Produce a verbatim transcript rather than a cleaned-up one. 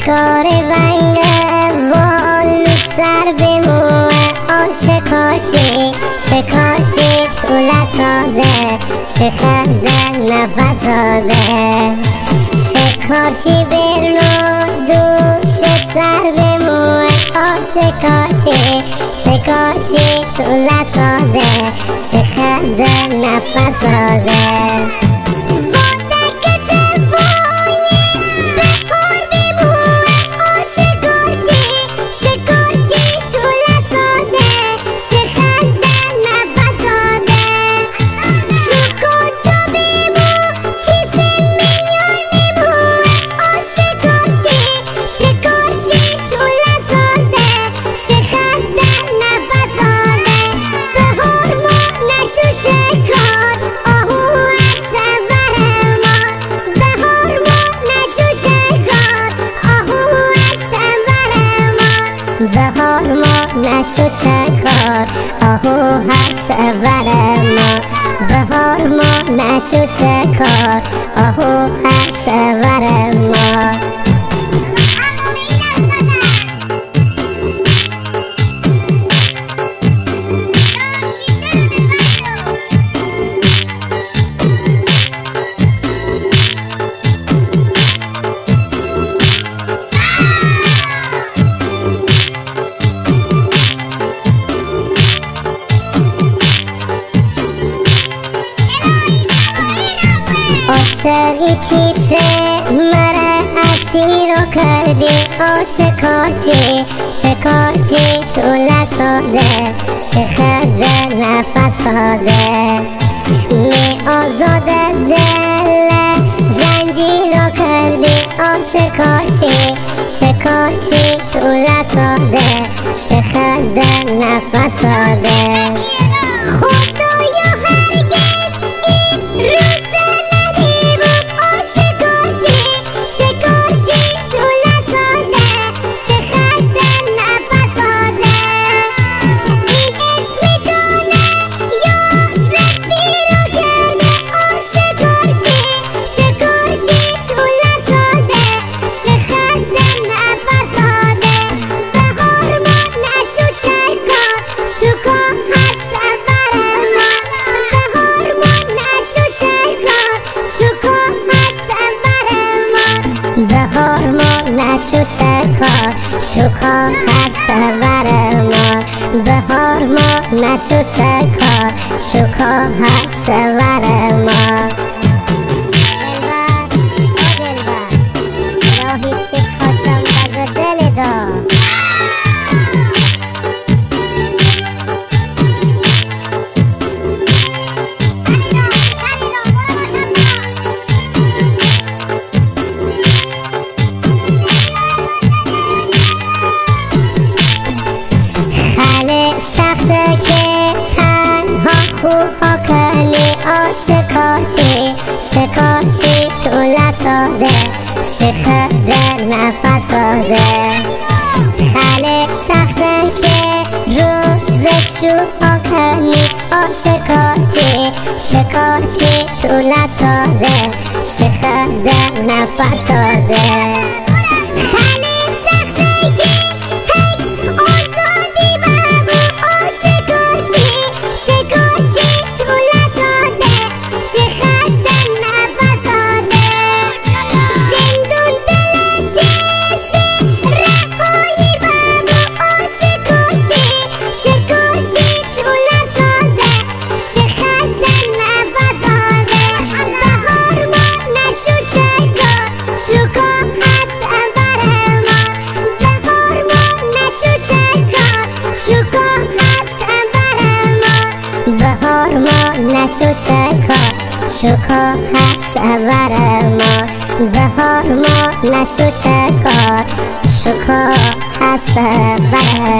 اشکار ونگوان سر به موه آشکارچی شکارچی طول ساده شکردن نفساده شکارچی برنو دوش سر به موه آشکارچی شکارچی طول ساده شکردن نفساده بهار ما نشو شکار آهو هست بر ما بهار ما نشو شکار آهو هست بر ما عاشقی چیسته مرا اسیر رو کردی آشکارچی شکارچی طول ساده شکرده نفساده می آزاده دل زنجیر رو کردی آشکارچی شکارچی طول ساده شکرده نفساده خدایا هرگز این روز بهار ما نشو شکار شکار هست بر ما بهار ما نشو شکار شکار هست بر ما دلبر دلبر راهی سی کاشم بز دل دا که تنها خوبها کنی آشکارچی شکارچی طول ساده شکرده نفساده خیلی سخته که روز شوها کنی آشکارچی شکارچی طول ساده شکرده نفساده بهار ما نشو شکار شکار هست بر ما بهار ما نشو شکار شکار هست بر